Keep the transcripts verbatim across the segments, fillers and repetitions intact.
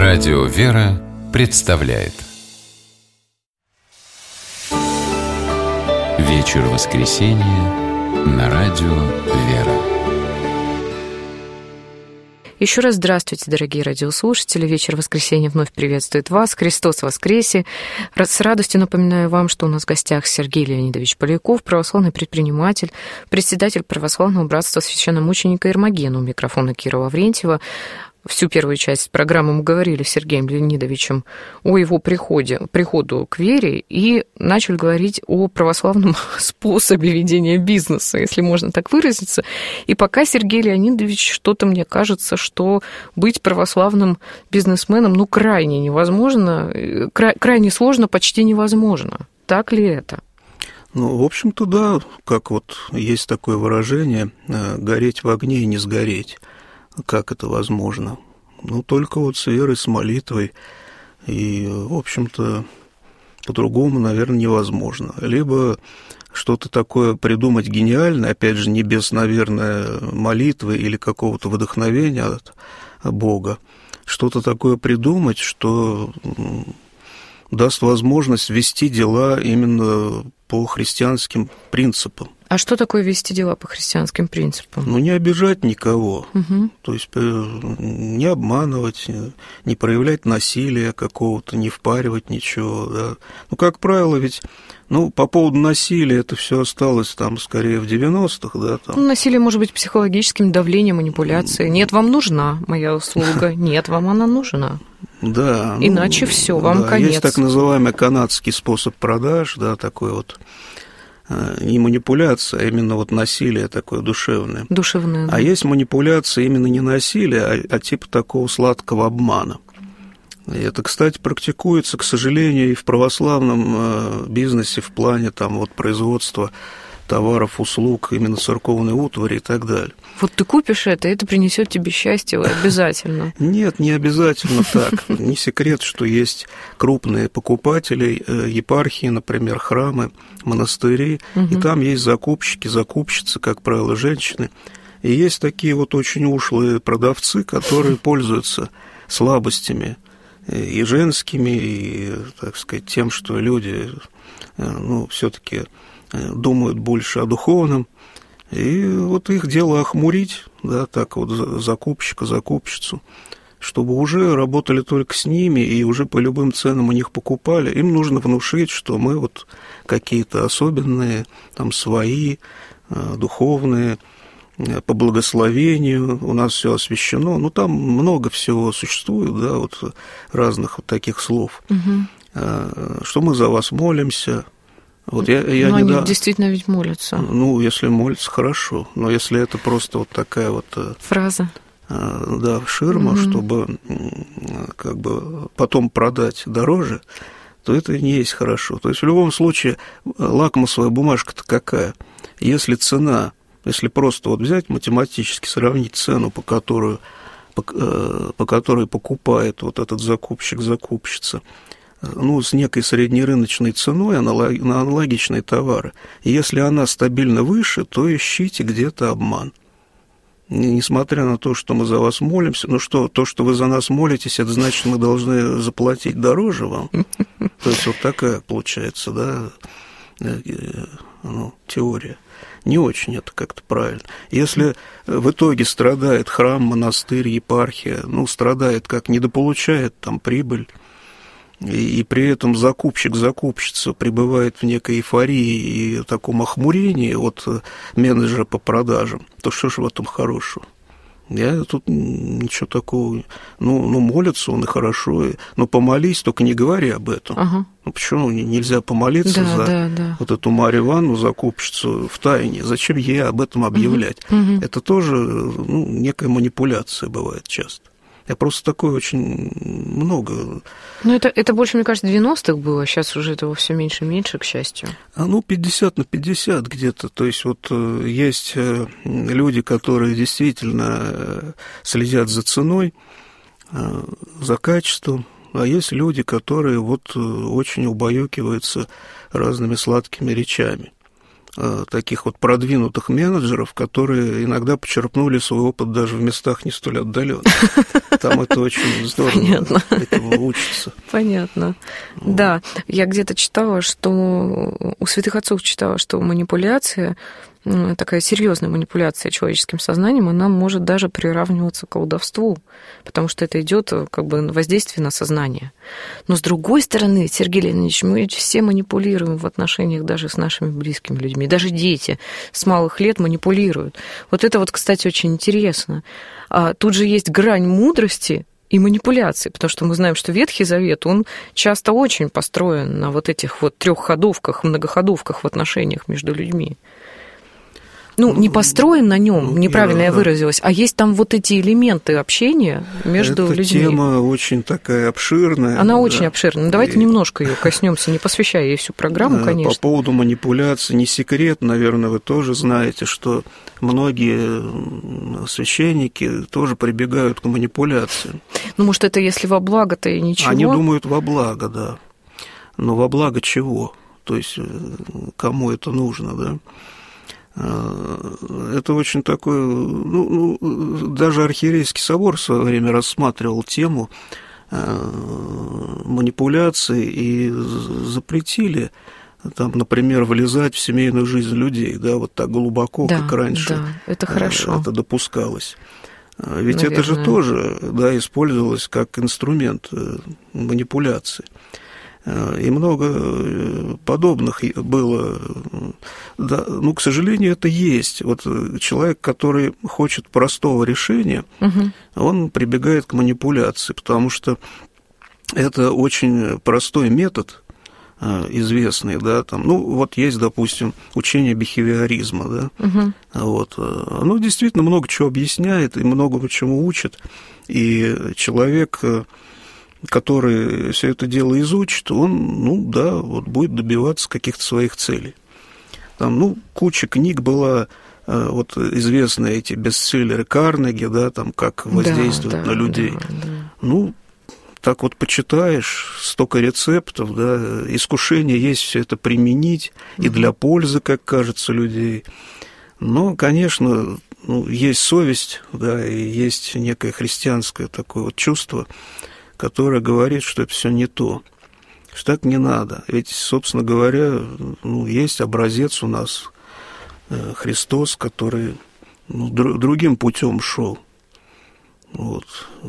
Радио «Вера» представляет вечер воскресенья на радио «Вера». Еще раз здравствуйте, дорогие радиослушатели. Вечер воскресенья вновь приветствует вас. Христос воскресе. С радостью напоминаю вам, что у нас в гостях Сергей Леонидович Поляков, православный предприниматель, председатель Православного братства священномученика Ирмогена. У микрофона Кира Лаврентьева. Всю первую часть программы мы говорили с Сергеем Леонидовичем о его приходе, приходу к вере и начали говорить о православном способе ведения бизнеса, если можно так выразиться. И пока, Сергей Леонидович, что-то мне кажется, что быть православным бизнесменом, ну, крайне невозможно, край, крайне сложно, почти невозможно. Так ли это? Ну, в общем-то, да, как вот есть такое выражение «гореть в огне и не сгореть». Как это возможно? Ну, только вот с верой, с молитвой. И, в общем-то, по-другому, наверное, невозможно. Либо что-то такое придумать гениальное, опять же, не без, наверное, молитвы или какого-то вдохновения от Бога. Что-то такое придумать, что даст возможность вести дела именно по христианским принципам. А что такое вести дела по христианским принципам? Ну, не обижать никого, угу. То есть не обманывать, не проявлять насилия какого-то, не впаривать ничего, да. Ну, как правило, ведь, ну, по поводу насилия это все осталось там скорее в девяностых, да. Там. Ну, насилие может быть психологическим давлением, манипуляцией. Нет, вам нужна моя услуга, нет, вам она нужна. Да. Иначе ну, все, вам да, конец. Есть так называемый канадский способ продаж, да, такой вот. Не манипуляция, а именно вот насилие такое душевное. Душевное, да. А есть манипуляция именно не насилие, а, а типа такого сладкого обмана. И это, кстати, практикуется, к сожалению, и в православном бизнесе в плане там, вот, производства товаров, услуг, именно церковной утвари и так далее. Вот ты купишь это, и это принесет тебе счастье обязательно. Нет, не обязательно так. Не секрет, что есть крупные покупатели, епархии, например, храмы, монастыри, угу. И там есть закупщики, закупщицы, как правило, женщины. И есть такие вот очень ушлые продавцы, которые пользуются слабостями и женскими, и, так сказать, тем, что люди, ну, все-таки думают больше о духовном, и вот их дело охмурить, да, так вот закупщика, закупщицу, чтобы уже работали только с ними и уже по любым ценам у них покупали. Им нужно внушить, что мы вот какие-то особенные, там, свои, духовные, по благословению, у нас все освящено. Ну, там много всего существует, да, вот разных вот таких слов, угу. Что мы за вас молимся. Вот я, я но не они да... действительно ведь молятся. Ну, если молятся, хорошо. Но если это просто вот такая вот... Фраза. Да, ширма, угу. Чтобы как бы потом продать дороже, то это не есть хорошо. То есть в любом случае лакмусовая бумажка-то какая? Если цена, если просто вот взять математически, сравнить цену, по которой, по, по которой покупает вот этот закупщик, закупщица, ну, с некой среднерыночной ценой на аналогичные товары. И если она стабильно выше, то ищите где-то обман. Несмотря на то, что мы за вас молимся, ну что, то, что вы за нас молитесь, это значит, мы должны заплатить дороже вам. То есть вот такая получается, да, ну, теория. Не очень это как-то правильно. Если в итоге страдает храм, монастырь, епархия, ну, страдает как недополучает там прибыль, И, и при этом закупщик, закупщица пребывает в некой эйфории и таком охмурении от менеджера по продажам, то что ж в этом хорошего? Я тут ничего такого... Ну, ну молятся он и хорошо, но помолись, только не говори об этом. Ага. Ну, почему нельзя помолиться да, за да, да. вот эту Марью Ивановну, закупщицу, в тайне? Зачем ей об этом объявлять? Угу. Это тоже, ну, некая манипуляция бывает часто. Я просто такое очень много... Ну, это, это больше, мне кажется, девяностых было, сейчас уже этого все меньше и меньше, к счастью. А ну, пятьдесят на пятьдесят где-то. То есть вот есть люди, которые действительно следят за ценой, за качеством, а есть люди, которые вот очень убаюкиваются разными сладкими речами. таких вот продвинутых менеджеров, которые иногда почерпнули свой опыт даже в местах не столь отдаленных. Там это очень здорово. Понятно. Этому учатся. Понятно. Вот. Да, я где-то читала, что у святых отцов читала, что манипуляция, такая серьезная манипуляция человеческим сознанием, она может даже приравниваться к колдовству, потому что это идет как бы воздействие на сознание. Но с другой стороны, Сергей Леонидович, мы ведь все манипулируем в отношениях даже с нашими близкими людьми. Даже дети с малых лет манипулируют. Вот это вот, кстати, очень интересно. А тут же есть грань мудрости и манипуляции, потому что мы знаем, что Ветхий Завет, он часто очень построен на вот этих вот трехходовках, многоходовках в отношениях между людьми. Ну, не построен на нем, неправильно я выразилась, а есть там вот эти элементы общения между Эта людьми. Эта тема очень такая обширная. Она да. очень обширная. Давайте и... немножко ее коснемся, не посвящая ей всю программу, конечно. По поводу манипуляции, не секрет, наверное, вы тоже знаете, что многие священники тоже прибегают к манипуляции. Ну, может, это если во благо-то и ничего? Они думают во благо, да. Но во благо чего? То есть, кому это нужно, да? Это очень такой, ну, ну, даже Архиерейский собор в свое время рассматривал тему манипуляций и запретили, там, например, влезать в семейную жизнь людей, да, вот так глубоко, да, как раньше. Да, это хорошо. Это допускалось. Ведь Наверное. Это же тоже, да, использовалось как инструмент манипуляции. И много подобных было. Да, ну, к сожалению, это есть. Вот человек, который хочет простого решения, угу. он прибегает к манипуляции, потому что это очень простой метод, известный, да, там, ну, вот есть, допустим, учение бихевиоризма, да, угу. вот, оно действительно много чего объясняет и много чему учит, и человек, который все это дело изучит, он, ну, да, вот будет добиваться каких-то своих целей. Там, ну, куча книг была, вот известные эти бестселлеры Карнеги, да, там, как воздействовать да, на людей. Да, да. Ну, так вот почитаешь, столько рецептов, да, искушение есть все это применить, и для пользы, как кажется, людей. Но, конечно, ну, есть совесть, да, и есть некое христианское такое вот чувство, которое говорит, что это все не то, что так не надо. Ведь, собственно говоря, ну, есть образец у нас Христос, который ну, другим путем шел. Вот.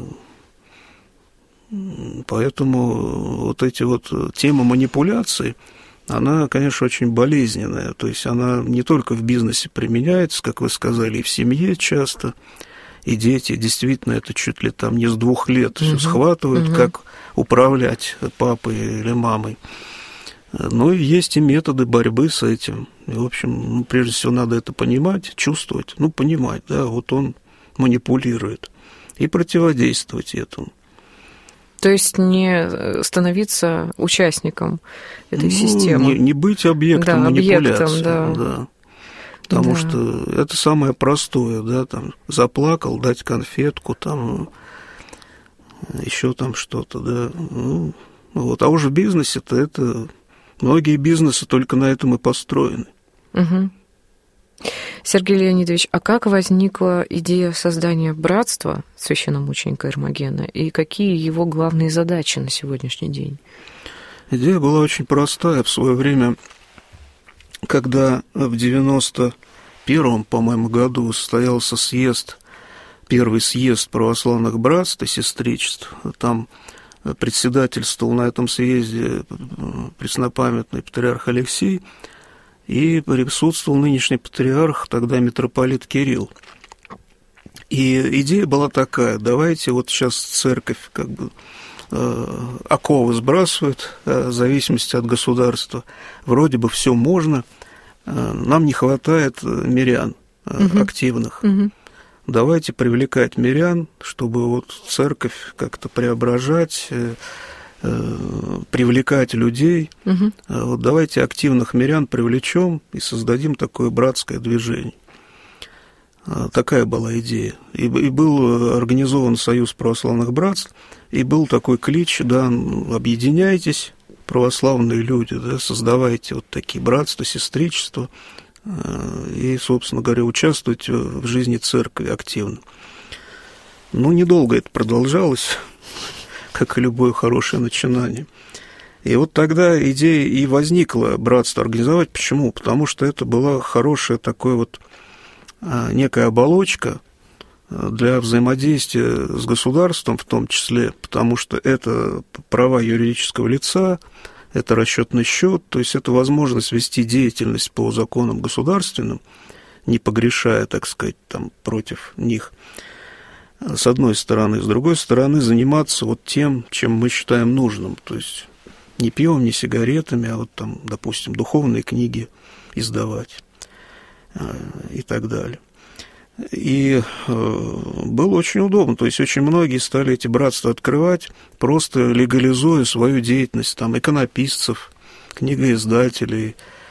Поэтому вот эти вот темы манипуляций, она, конечно, очень болезненная. То есть она не только в бизнесе применяется, как вы сказали, и в семье часто. И дети действительно это чуть ли там не с двух лет все схватывают, как управлять папой или мамой. Но есть и методы борьбы с этим. И, в общем, ну, прежде всего надо это понимать, чувствовать, ну, понимать, да, вот он манипулирует, и противодействовать этому. То есть не становиться участником этой ну, системы. Не, не быть объектом да, манипуляции. Объектом, да. Да. Потому да. что это самое простое, да, там, заплакал, дать конфетку, там, еще там что-то, да. Ну, вот. А уже в бизнесе-то это... Многие бизнесы только на этом и построены. Угу. Сергей Леонидович, а как возникла идея создания братства священномученика Эрмогена, и какие его главные задачи на сегодняшний день? Идея была очень простая. В свое время, когда в девяносто первом, по-моему, году состоялся съезд, первый съезд православных братств и сестричеств, там председательствовал на этом съезде преснопамятный патриарх Алексей, и присутствовал нынешний патриарх, тогда митрополит Кирилл. И идея была такая: давайте вот сейчас церковь как бы э, оковы сбрасывает, э, в зависимости от государства. Вроде бы все можно, э, нам не хватает мирян э, угу. активных. Угу. Давайте привлекать мирян, чтобы вот церковь как-то преображать, э, э, привлекать людей. Угу. Вот давайте активных мирян привлечем и создадим такое братское движение. Такая была идея. И, и был организован Союз православных братств, и был такой клич, да, объединяйтесь, православные люди, да, создавайте вот такие братства, сестричества, и, собственно говоря, участвовать в жизни церкви активно. Ну, недолго это продолжалось, как и любое хорошее начинание. И вот тогда идея и возникла братство организовать. Почему? Потому что это была хорошая такая вот некая оболочка для взаимодействия с государством в том числе, потому что это права юридического лица, это расчетный счет, то есть это возможность вести деятельность по законам государственным, не погрешая, так сказать, там, против них, с одной стороны. С другой стороны, заниматься вот тем, чем мы считаем нужным, то есть не пьем, не сигаретами, а вот там, допустим, духовные книги издавать и так далее. И было очень удобно, то есть очень многие стали эти братства открывать, просто легализуя свою деятельность, там, иконописцев, книгоиздателей,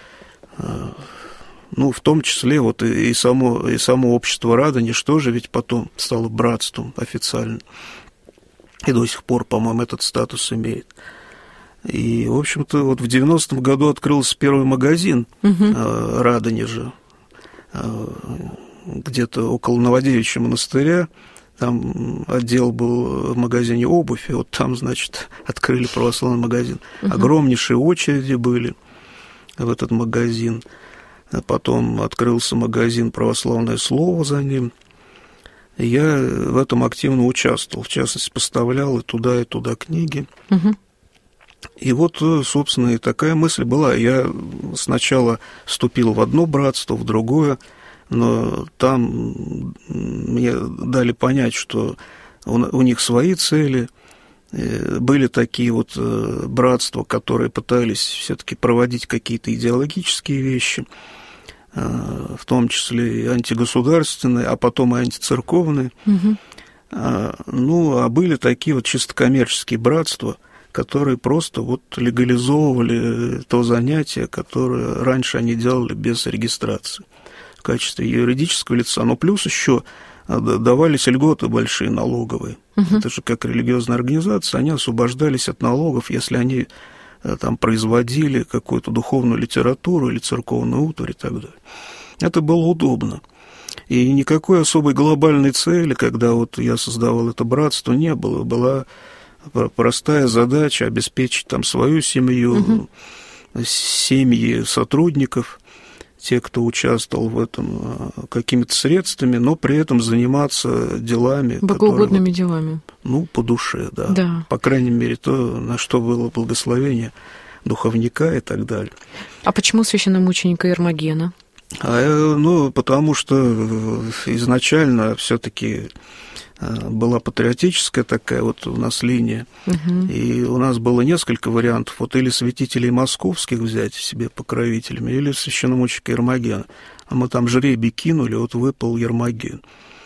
ну, в том числе вот и само, и само общество Радонеж тоже ведь потом стало братством официально, и до сих пор, по-моему, этот статус имеет. И, в общем-то, вот в девяностом году открылся первый магазин угу. Радонежа, где-то около Новодевичьего монастыря, там отдел был в магазине обуви, вот там, значит, открыли православный магазин. Угу. Огромнейшие очереди были в этот магазин. А потом открылся магазин «Православное слово» за ним. И я в этом активно участвовал, в частности, поставлял и туда, и туда книги. Угу. И вот, собственно, и такая мысль была. Я сначала вступил в одно братство, в другое, но там мне дали понять, что у них свои цели. Были такие вот братства, которые пытались все-таки проводить какие-то идеологические вещи, в том числе и антигосударственные, а потом и антицерковные. Угу. Ну, а были такие вот чисто коммерческие братства, которые просто вот легализовывали то занятие, которое раньше они делали без регистрации в качестве юридического лица. Но плюс еще давались льготы большие налоговые. Угу. Это же как религиозная организация, они освобождались от налогов, если они там производили какую-то духовную литературу или церковную утварь и так далее. Это было удобно. И никакой особой глобальной цели, когда вот я создавал это братство, не было. Была простая задача обеспечить там свою семью, угу. семьи сотрудников, те, кто участвовал в этом, какими-то средствами, но при этом заниматься делами. Богоугодными которые, делами. Ну, по душе, да. да. По крайней мере, то, на что было благословение духовника и так далее. А почему священномученика Ермогена? А, ну, потому что изначально все-таки была патриотическая такая вот у нас линия, угу. и у нас было несколько вариантов, вот или святителей московских взять себе покровителями, или священномученика Ермогена, а мы там жребий кинули, вот выпал Ермоген.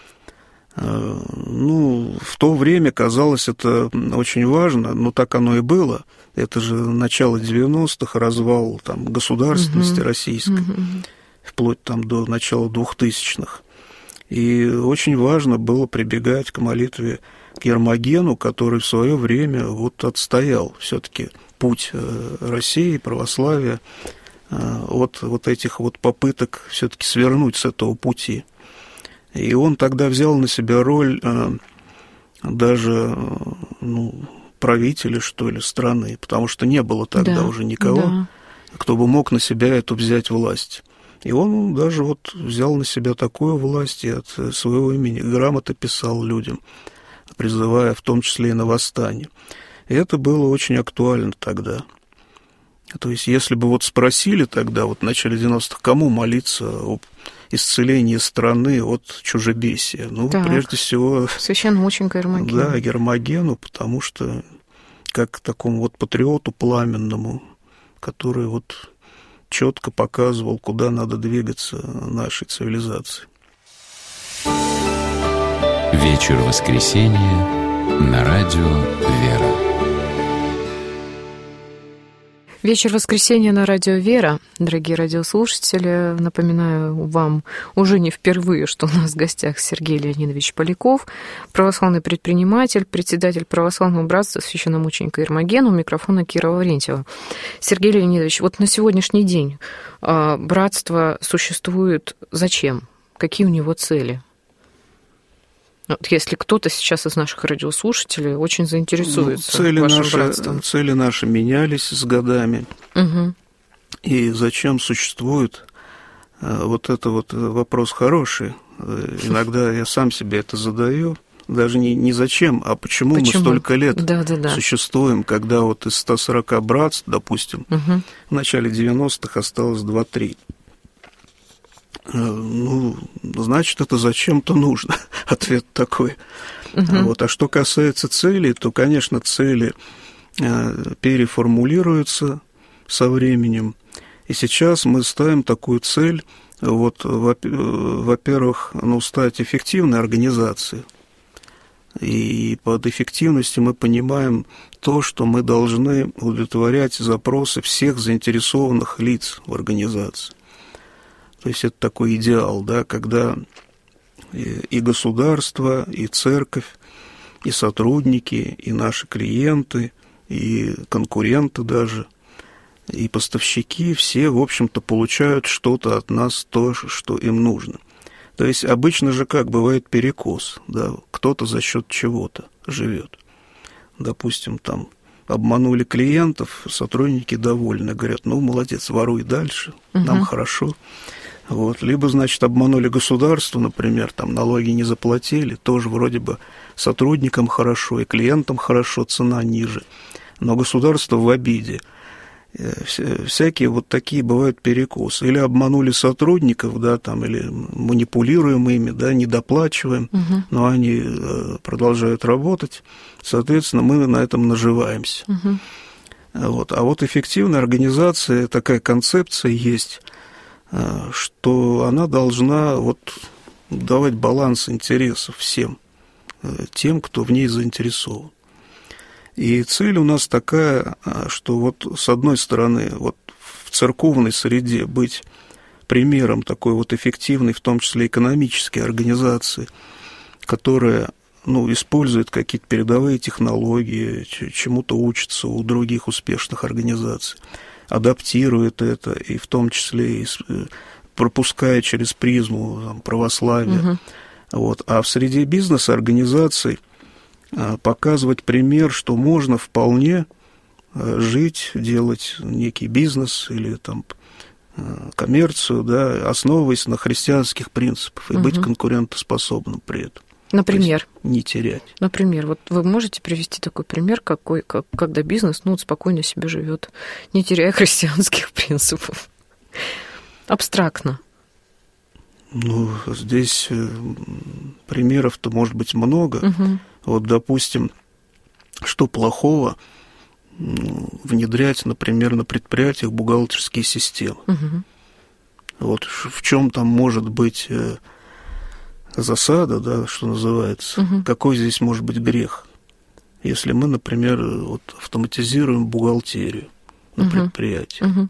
Ну, в то время казалось это очень важно, но так оно и было, это же начало девяностых, развал там государственности угу. российской, угу. вплоть там до начала двухтысячных. И очень важно было прибегать к молитве к Ермогену, который в свое время вот отстоял все-таки путь России, православия от вот этих вот попыток все-таки свернуть с этого пути. И он тогда взял на себя роль даже ну, правителя, что ли, страны, потому что не было тогда да, уже никого, да. кто бы мог на себя эту взять власть. И он даже вот взял на себя такую власть и от своего имени грамоты писал людям, призывая в том числе и на восстание. И это было очень актуально тогда. То есть, если бы вот спросили тогда, вот в начале девяностых, кому молиться об исцелении страны от чужебесия, ну, так, прежде всего... священномученика Ермогена. Да, Ермогену, потому что как такому вот патриоту пламенному, который вот... четко показывал, куда надо двигаться нашей цивилизации. Вечер воскресенья на радио «Вера». Вечер воскресенья на радио «Вера». Дорогие радиослушатели, напоминаю вам уже не впервые, что у нас в гостях Сергей Леонидович Поляков, православный предприниматель, председатель Православного братства священномученика Ирмогена, у микрофона Кира Лаврентьева. Сергей Леонидович, вот на сегодняшний день братство существует зачем? Какие у него цели? Вот если кто-то сейчас из наших радиослушателей очень заинтересуется ну, цели вашим наши, братством. Цели наши менялись с годами. Угу. И зачем существует, вот это вот вопрос хороший. Иногда я сам себе это задаю. Даже не, не зачем, а почему, почему? мы столько лет да, да, да. существуем, когда вот из ста сорока братств, допустим, угу. в начале девяностых осталось два-три. Ну, значит, это зачем-то нужно. Ответ такой. Угу. Вот. А что касается целей, то, конечно, цели переформулируются со временем. И сейчас мы ставим такую цель, вот, во-первых, ну, стать эффективной организацией. И под эффективностью мы понимаем то, что мы должны удовлетворять запросы всех заинтересованных лиц в организации. То есть это такой идеал, да, когда и государство, и церковь, и сотрудники, и наши клиенты, и конкуренты даже, и поставщики, все, в общем-то, получают что-то от нас, то, что им нужно. То есть обычно же как бывает перекос, да, кто-то за счет чего-то живет. Допустим, там обманули клиентов, сотрудники довольны, говорят, ну, молодец, воруй дальше, угу. нам хорошо. Вот. Либо, значит, обманули государство, например, там налоги не заплатили, тоже вроде бы сотрудникам хорошо и клиентам хорошо, цена ниже, но государство в обиде. Всякие вот такие бывают перекосы. Или обманули сотрудников, да, там, или манипулируем ими, да, недоплачиваем, угу. но они продолжают работать, соответственно, мы на этом наживаемся. Угу. Вот. А вот эффективная организация, такая концепция есть, что она должна вот давать баланс интересов всем, тем, кто в ней заинтересован. И цель у нас такая, что вот с одной стороны, вот в церковной среде быть примером такой вот эффективной, в том числе экономической организации, которая, ну, использует какие-то передовые технологии, чему-то учится у других успешных организаций, адаптирует это, и в том числе и пропуская через призму там, православия. Угу. Вот. А в среде бизнес-организаций показывать пример, что можно вполне жить, делать некий бизнес или там коммерцию, да, основываясь на христианских принципах и угу. быть конкурентоспособным при этом. Например? Не терять. Например, вот вы можете привести такой пример, какой, как, когда бизнес ну, спокойно себе живет, не теряя христианских принципов? Абстрактно. Ну, здесь примеров-то может быть много. Угу. Вот, допустим, что плохого внедрять, например, на предприятиях бухгалтерские системы? Угу. Вот в чем там может быть засада, да, что называется, угу. какой здесь может быть грех, если мы, например, вот, автоматизируем бухгалтерию на угу. предприятии. Угу.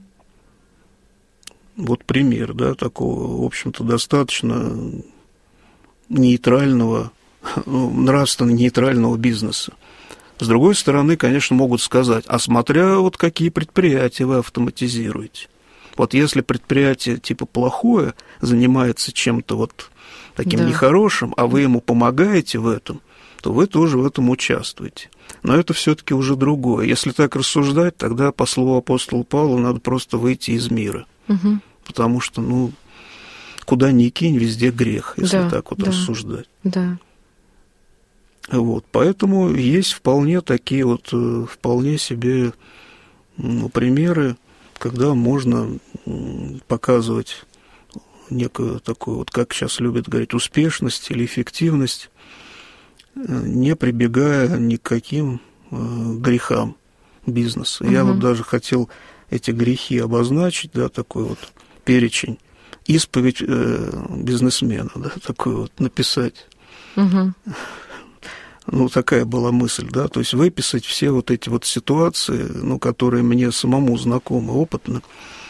Вот пример, да, такого, в общем-то, достаточно нейтрального, ну, нравственно нейтрального бизнеса. С другой стороны, конечно, могут сказать, а смотря вот какие предприятия вы автоматизируете. Вот если предприятие типа плохое, занимается чем-то вот таким да. нехорошим, а вы ему помогаете в этом, то вы тоже в этом участвуете. Но это все-таки уже другое. Если так рассуждать, тогда по слову апостола Павла надо просто выйти из мира. Угу. Потому что, ну, куда ни кинь, везде грех, если да, так вот да, рассуждать. Да. Вот, поэтому есть вполне такие вот, вполне себе ну, примеры, когда можно показывать некую такую, вот как сейчас любят говорить, успешность или эффективность, не прибегая ни к каким грехам бизнеса. Угу. Я вот даже хотел эти грехи обозначить, да, такой вот перечень, исповедь э, бизнесмена, да, такой вот написать. Угу. ну, такая была мысль, да, то есть выписать все вот эти вот ситуации, ну, которые мне самому знакомы опытно,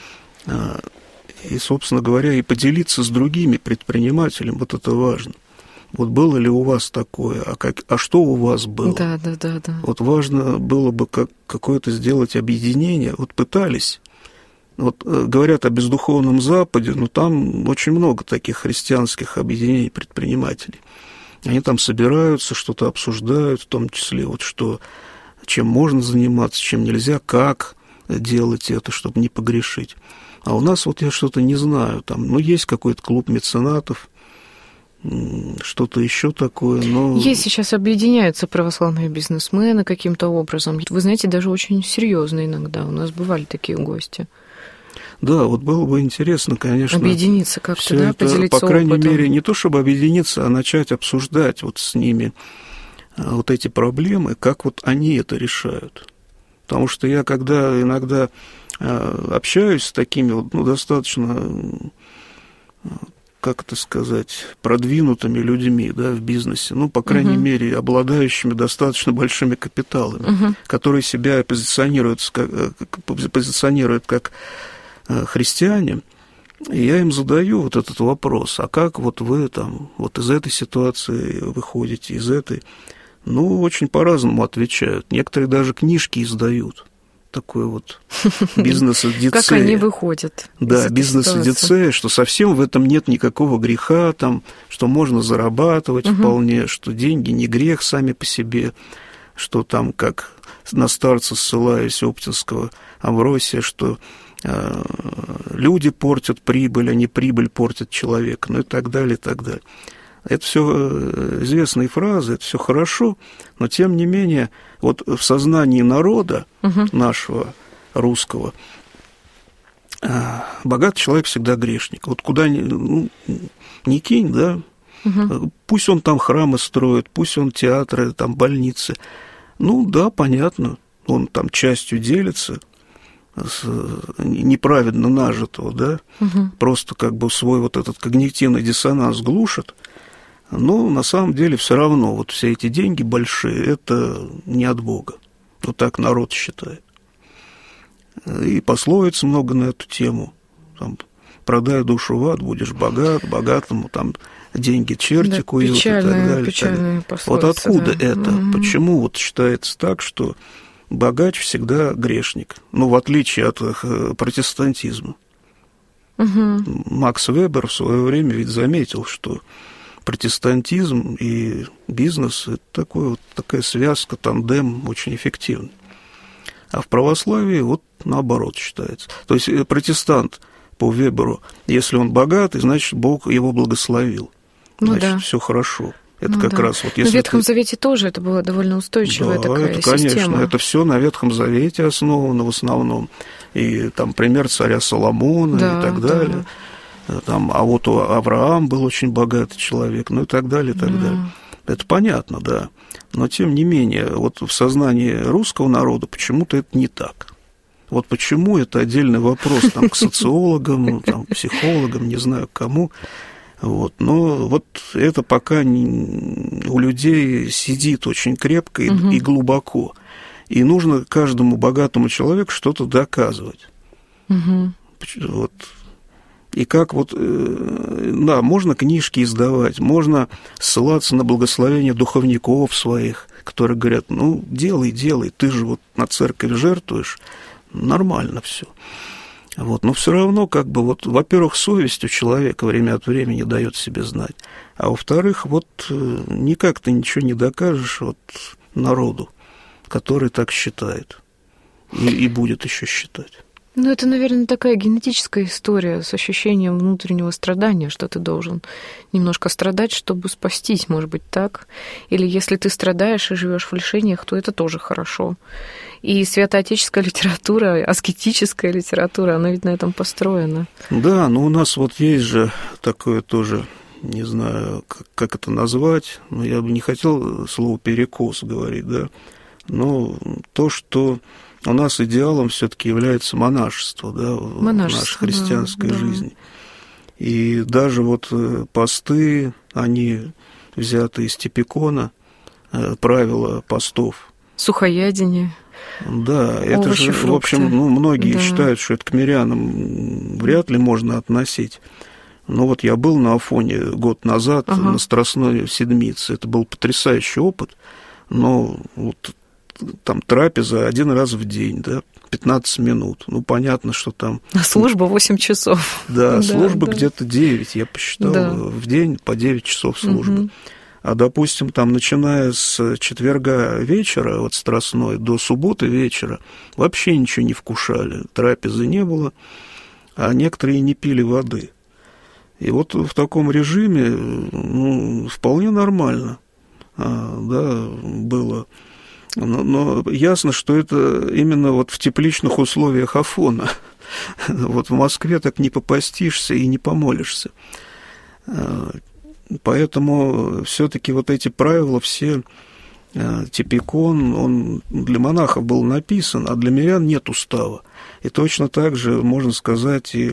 и, собственно говоря, и поделиться с другими предпринимателями, вот это важно. Вот было ли у вас такое, а, как, а что у вас было? Да, да, да, да. Вот важно было бы как, какое-то сделать объединение, вот пытались. Вот говорят о бездуховном Западе, но там очень много таких христианских объединений предпринимателей. Они там собираются, что-то обсуждают, в том числе, вот что, чем можно заниматься, чем нельзя, как делать это, чтобы не погрешить. А у нас вот я что-то не знаю, там, ну, есть какой-то клуб меценатов, что-то еще такое, но... Есть сейчас объединяются православные бизнесмены каким-то образом. Вы знаете, даже очень серьезно иногда. У нас бывали такие гости. Да, вот было бы интересно, конечно... Объединиться как-то, да, это, поделиться по крайней опытом. мере, не то чтобы объединиться, а начать обсуждать вот с ними вот эти проблемы, как вот они это решают. Потому что я, когда иногда общаюсь с такими вот, ну, достаточно, как это сказать, продвинутыми людьми, да, в бизнесе, ну, по крайней uh-huh. мере, обладающими достаточно большими капиталами, uh-huh. которые себя позиционируют как, позиционируют как христиане, и я им задаю вот этот вопрос, а как вот вы там вот из этой ситуации выходите, из этой? Ну, очень по-разному отвечают. Некоторые даже книжки издают. Такой вот бизнес-одиссея. Как они выходят? Да, бизнес-одиссея, что совсем в этом нет никакого греха, там, что можно зарабатывать угу. вполне, что деньги не грех сами по себе, что там, как на старца ссылаюсь Оптинского Амвросия, что э, люди портят прибыль, а не прибыль портит человека, ну и так далее, и так далее. Это все известные фразы, это все хорошо, но тем не менее, вот в сознании народа угу. нашего русского богатый человек всегда грешник. Вот куда ни, ну, ни кинь, да, угу. пусть он там храмы строит, пусть он театры, там больницы. Ну да, понятно, он там частью делится с неправедно нажитого, да, угу. просто как бы свой вот этот когнитивный диссонанс глушит. Но на самом деле все равно вот все эти деньги большие, это не от Бога. Вот так народ считает. И пословиц много на эту тему. Там, продай душу в ад, будешь богат, богатому там деньги черти да, куют и так далее. Печальная вот откуда да. это? Mm-hmm. Почему вот считается так, что богач всегда грешник? Ну, в отличие от протестантизма. Mm-hmm. Макс Вебер в свое время ведь заметил, что протестантизм и бизнес – это такой, вот, такая связка, тандем очень эффективный. А в православии вот наоборот считается. То есть протестант по Веберу, если он богатый, значит, Бог его благословил. Ну, значит, да. все хорошо. Это ну, как да. раз вот если в Ветхом ты... Завете тоже это была довольно устойчивая да, такая это, конечно, система. Это все на Ветхом Завете основано в основном. И там пример царя Соломона да, и так далее. Да. Там, а вот у Авраам был очень богатый человек, ну и так далее, и так mm. далее. Это понятно, да. Но, тем не менее, вот в сознании русского народа почему-то это не так. Вот почему, это отдельный вопрос там, к социологам, там, к психологам, не знаю, к кому. Вот. Но вот это пока не, у людей сидит очень крепко и, mm-hmm. и глубоко. И нужно каждому богатому человеку что-то доказывать. Mm-hmm. Вот. И как вот, да, можно книжки издавать, можно ссылаться на благословение духовников своих, которые говорят, ну, делай, делай, ты же вот на церковь жертвуешь, нормально все. Вот, но все равно, как бы, вот, во-первых, совесть у человека время от времени дает себе знать, а во-вторых, вот, никак ты ничего не докажешь вот народу, который так считает и, и будет еще считать. Ну, это, наверное, такая генетическая история с ощущением внутреннего страдания, что ты должен немножко страдать, чтобы спастись, может быть, так. Или если ты страдаешь и живешь в лишениях, то это тоже хорошо. И святоотеческая литература, аскетическая литература, она ведь на этом построена. Да, но у нас вот есть же такое тоже, не знаю, как, как это назвать, но я бы не хотел слово «перекос» говорить, да, но то, что... У нас идеалом все-таки является монашество, да, монашество, в нашей христианской да, жизни. Да. И даже вот посты, они взяты из Типикона, правила постов. Сухоядение. Да, это овощи, же, фрукты. в общем, ну, многие Да. считают, что это к мирянам вряд ли можно относить. Но вот я был на Афоне год назад, ага. на Страстной Седмице. Это был потрясающий опыт. Но вот там трапеза один раз в день, да, пятнадцать минут. Ну, понятно, что там... А служба восемь часов. Да, да служба да. где-то девять, я посчитал, да. в день по девять часов службы. Угу. А, допустим, там, начиная с четверга вечера, вот Страстной, до субботы вечера, вообще ничего не вкушали, трапезы не было, а некоторые не пили воды. И вот в таком режиме, ну, вполне нормально, да, было. Но, но ясно, что это именно вот в тепличных условиях Афона. Вот в Москве так не попастишься и не помолишься. Поэтому все-таки вот эти правила все, типикон, он для монахов был написан, а для мирян нет устава. И точно так же можно сказать и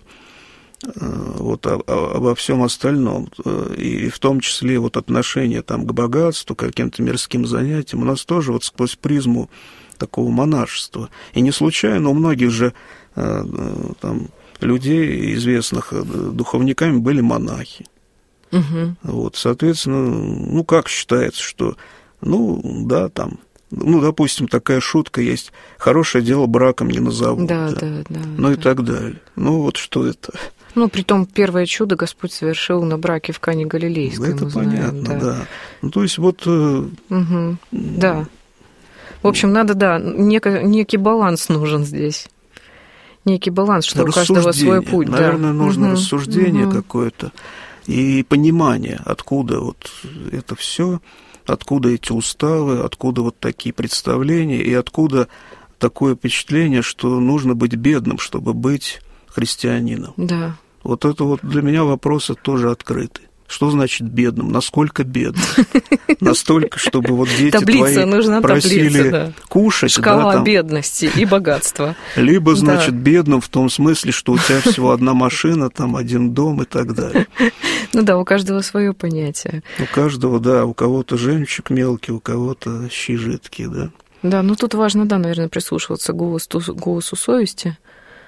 вот обо всем остальном, и в том числе вот отношение там к богатству, к каким-то мирским занятиям, у нас тоже вот сквозь призму такого монашества. И не случайно у многих же там людей, известных духовниками, были монахи. Угу. Вот, соответственно, ну, как считается, что, ну, да, там, ну, допустим, такая шутка есть, хорошее дело браком не назовут, да, да, да, да, ну, да. и так далее. Ну, вот что это... Ну, притом первое чудо Господь совершил на браке в Кане Галилейской. Это знаем, понятно, да. да. Ну, то есть вот... Угу. Да. В общем, надо, да, некий, некий баланс нужен здесь. Некий баланс, что у каждого свой путь. Наверное, да. нужно угу. рассуждение угу. какое-то и понимание, откуда вот это все, откуда эти уставы, откуда вот такие представления и откуда такое впечатление, что нужно быть бедным, чтобы быть христианином. Да. Вот это вот для меня вопросы тоже открыты. Что значит бедным? Насколько бедным? Настолько, чтобы вот дети таблица, твои нужна просили таблица, да. кушать. Шкала да, там. бедности и богатства. Либо, значит, да. бедным в том смысле, что у тебя всего одна машина, там один дом и так далее. Ну да, у каждого свое понятие. У каждого, да, у кого-то жемчуг мелкий, у кого-то щи жидкие, да. Да, ну тут важно, да, наверное, прислушиваться к голосу, голосу совести.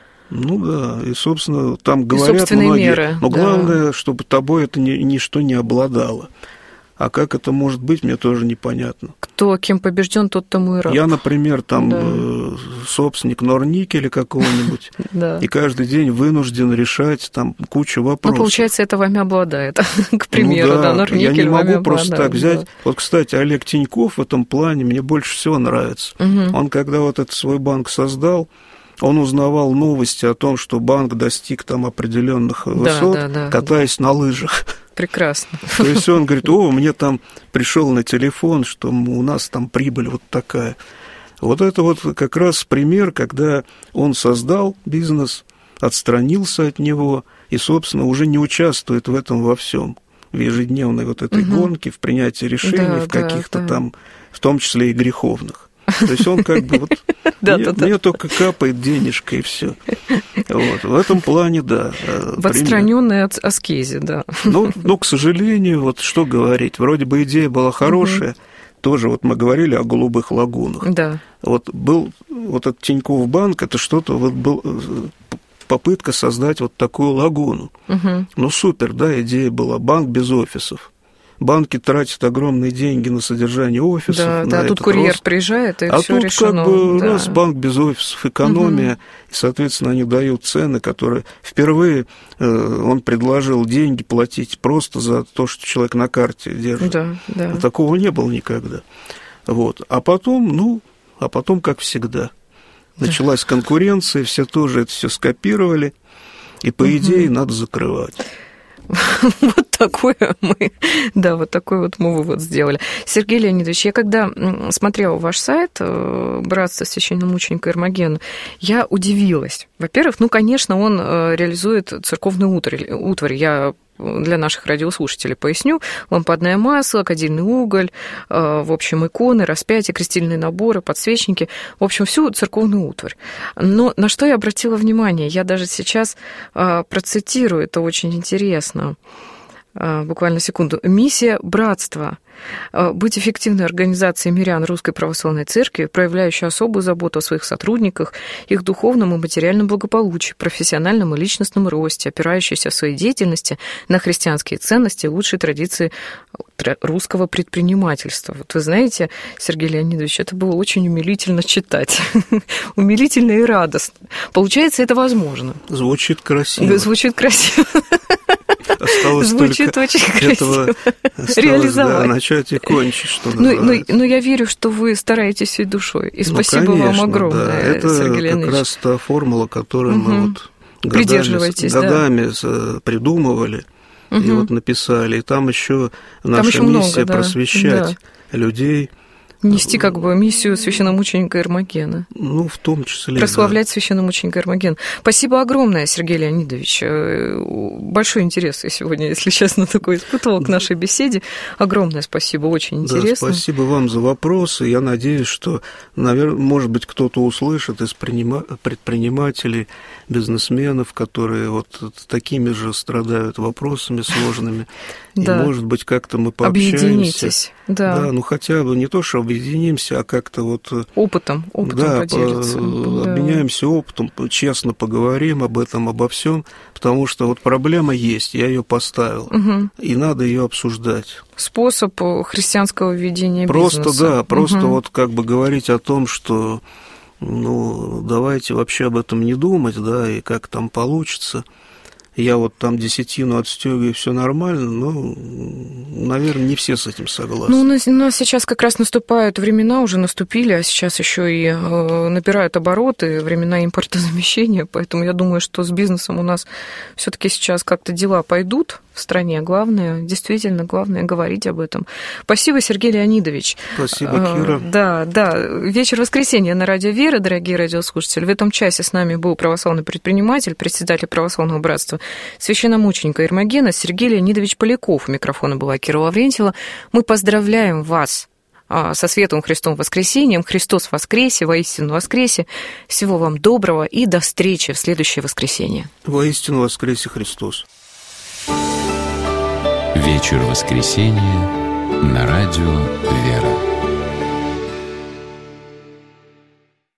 Ну да, и, собственно, там говорят многие, меры, но да. главное, чтобы тобой это ни, ничто не обладало. А как это может быть, мне тоже непонятно. Кто кем побежден, тот тому и раб. Я, например, там да. э, собственник Норникеля какого-нибудь, да. и каждый день вынужден решать там кучу вопросов. Ну, получается, это вами обладает, к примеру, ну, да, да, Норникель я не могу вами просто обладает, так взять. Да. Вот, кстати, Олег Тиньков в этом плане мне больше всего нравится. Угу. Он, когда вот этот свой банк создал, он узнавал новости о том, что банк достиг там определенных высот, да, да, да, катаясь да. на лыжах. Прекрасно. То есть он говорит, о, мне там пришел на телефон, что у нас там прибыль вот такая. Вот это вот как раз пример, когда он создал бизнес, отстранился от него и, собственно, уже не участвует в этом во всем, в ежедневной вот этой угу. гонке, в принятии решений, да, в каких-то да, да. там, в том числе и греховных. То есть он как бы вот да, мне, да, да. мне только капает денежка и все. Вот. В этом плане, да. В отстраненной от аскезе, да. Ну, ну, к сожалению, вот что говорить, вроде бы идея была хорошая, угу. тоже вот мы говорили о голубых лагунах. Да. Вот был вот этот Тинькофф банк, это что-то вот был попытка создать вот такую лагуну. Угу. Ну супер, да, идея была, банк без офисов. Банки тратят огромные деньги на содержание офисов. Да, на да, тут курьер рост. Приезжает, и а все тут решено. Как бы да. раз банк без офисов, экономия, угу. и, соответственно, они дают цены, которые впервые э, он предложил деньги платить просто за то, что человек на карте держит. Да, да. Такого не было никогда. Вот. А потом, ну, а потом, как всегда, началась да. конкуренция, все тоже это все скопировали, и, по угу. идее, надо закрывать. Вот такое мы, да, вот такой вот мы вывод сделали. Сергей Леонидович, я когда смотрела ваш сайт «Братство священномученика Эрмогена», я удивилась. Во-первых, ну, конечно, он реализует церковную утварь. Я для наших радиослушателей поясню. Лампадное масло, кадильный уголь, в общем, иконы, распятия, крестильные наборы, подсвечники. В общем, всю церковную утварь. Но на что я обратила внимание? Я даже сейчас процитирую, это очень интересно. буквально секунду. Миссия братства. Быть эффективной организацией мирян Русской Православной Церкви, проявляющей особую заботу о своих сотрудниках, их духовном и материальном благополучии, профессиональном и личностном росте, опирающейся в своей деятельности на христианские ценности и лучшие традиции русского предпринимательства. Вот вы знаете, Сергей Леонидович, это было очень умилительно читать. Умилительно и радостно. Получается, это возможно. Звучит красиво. Звучит красиво. Осталось Звучит только очень красиво. Этого осталось, реализовать. Да, начать и кончить, что ну, называется. Ну, но я верю, что вы стараетесь всей душой. И ну, спасибо конечно, вам огромное, да. Это Сергей Леонидович. как раз та формула, которую угу. мы вот годами, годами да. придумывали угу. и вот написали. И там еще наша там еще миссия много, да. просвещать да. людей. Нести как бы миссию священномученика Эрмогена. Ну, в том числе, прославлять да. священномученика Эрмогена. Спасибо огромное, Сергей Леонидович. Большой интерес я сегодня, если честно, такой испытывал к нашей беседе. Огромное спасибо, очень интересно. Да, спасибо вам за вопросы. Я надеюсь, что, наверное, может быть, кто-то услышит из предпринимателей, бизнесменов, которые вот такими же страдают вопросами сложными. Да. И, может быть, как-то мы пообщаемся. Объединитесь. Да. да, ну хотя бы не то, что объединимся, а как-то вот... Опытом, опытом да, поделиться. По, да. Обменяемся опытом, честно поговорим об этом, обо всем, потому что вот проблема есть, я ее поставил, угу. и надо ее обсуждать. Способ христианского ведения просто, бизнеса. Просто, да, просто угу. вот как бы говорить о том, что, ну, давайте вообще об этом не думать, да, и как там получится. Я вот там десятину отстегиваю, все нормально, но, наверное, не все с этим согласны. Ну, у нас, у нас сейчас как раз наступают времена, уже наступили, а сейчас еще и э, набирают обороты, времена импортозамещения, поэтому я думаю, что с бизнесом у нас все-таки сейчас как-то дела пойдут в стране. Главное, действительно, главное говорить об этом. Спасибо, Сергей Леонидович. Спасибо, Кира. Э, да, да. Вечер воскресенья на Радио Вера, дорогие радиослушатели. В этом часе с нами был православный предприниматель, председатель Православного братства священномученика Эрмогена Сергей Леонидович Поляков. У микрофона была Кира Лаврентьева. Мы поздравляем вас со Светлым Христом Воскресением. Христос воскресе, воистину воскресе. Всего вам доброго и до встречи в следующее воскресенье. Воистину воскресе Христос. Вечер воскресенья на Радио Вера.